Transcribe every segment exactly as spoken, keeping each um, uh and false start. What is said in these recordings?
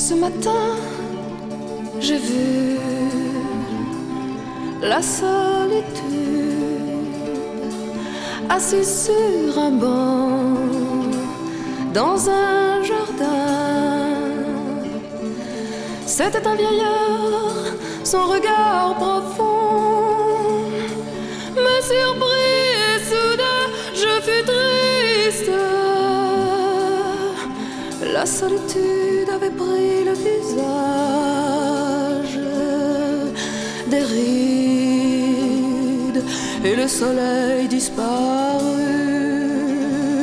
Ce matin, j'ai vu la solitude assise sur un banc dans un jardin. C'était un vieillard, son regard profond me surprit et soudain je fus triste. La solitude avait pris le visage des rides et le soleil disparut.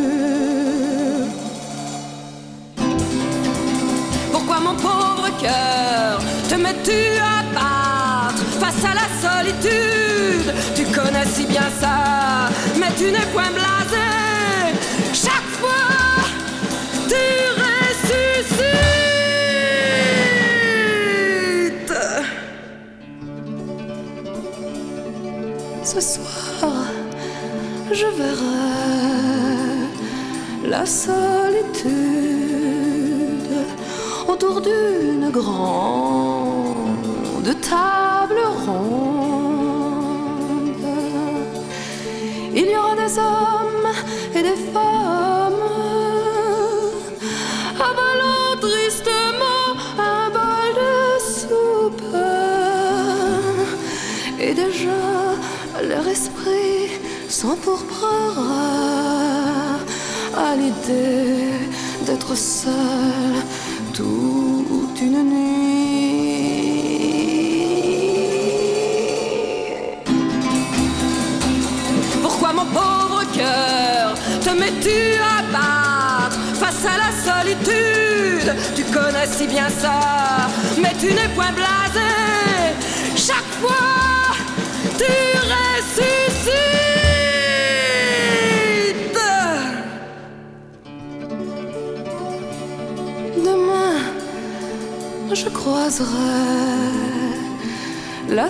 Pourquoi mon pauvre cœur te mets-tu à battre face à la solitude? Tu connais si bien ça, mais tu n'es point blasé. Chaque fois tu ressuscites. Ce soir, je verrai la solitude autour d'une grande table ronde. Il y aura des hommes et des femmes avalant tristement un bol de soupe. Et déjà leur esprit s'empourprera à l'idée d'être seul toute une nuit. Pourquoi mon pauvre cœur te mets-tu à battre face à la solitude? Tu connais si bien ça, mais tu n'es point blasé. Chaque fois tu ressuscites. Demain, je croiserai la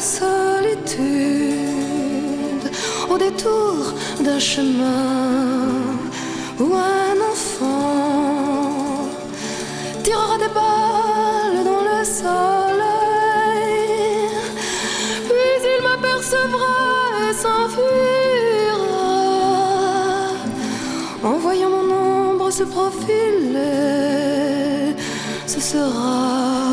solitude au détour d'un chemin où un enfant tirera des balles dans le soleil, puis il m'apercevra et s'enfuira en voyant mon ombre se profiler. Ce sera